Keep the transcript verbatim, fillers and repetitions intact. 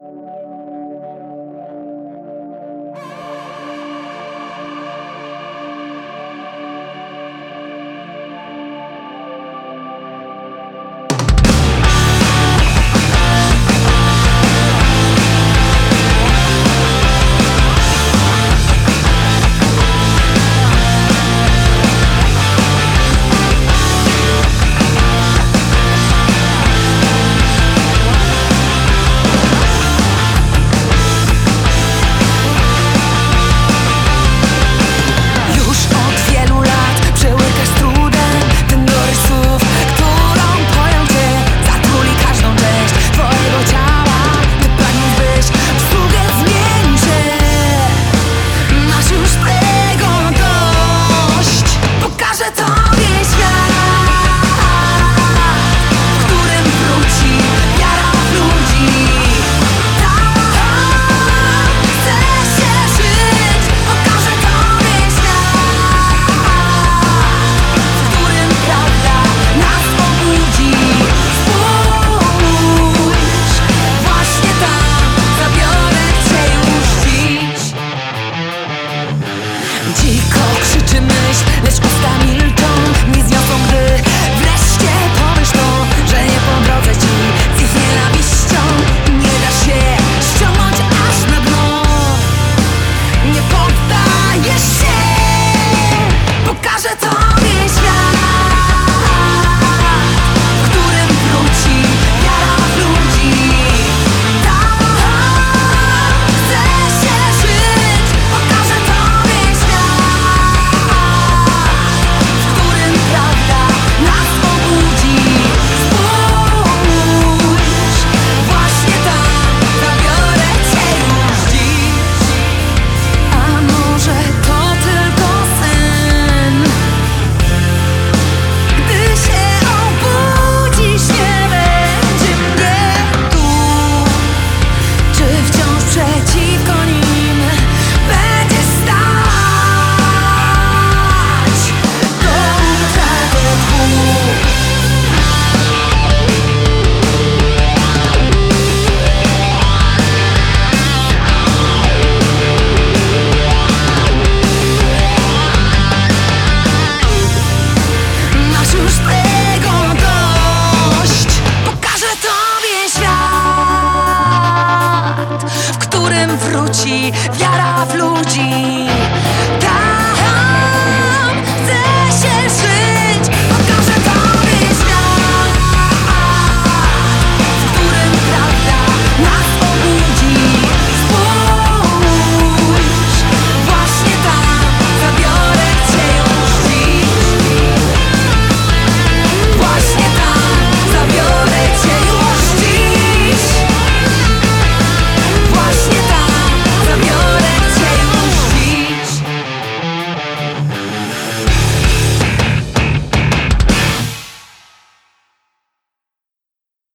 Dziko krzyczy myśl, lecz usta milczą. Nie zniosą, gdy wreszcie powiesz to, że nie po drodze ci z ich nienawiścią. Nie da się ściągnąć aż na dno. Nie poddajesz się. Pokażę tobie świat, w którym wróci wiara w ludzi. Tak, chcę się żyć. Pokażę tobie świat, w którym prawda nas obudzi. Spójrz, właśnie tam zabiorę cię już dziś. A może to tylko sen? Gdy się obudzisz, nie będzie mnie tu. Czy wciąż przeciwko nim będzie stać? To utratę dwóch. Masz już tego dość. Pokażę tobie świat, w którym wróci wiara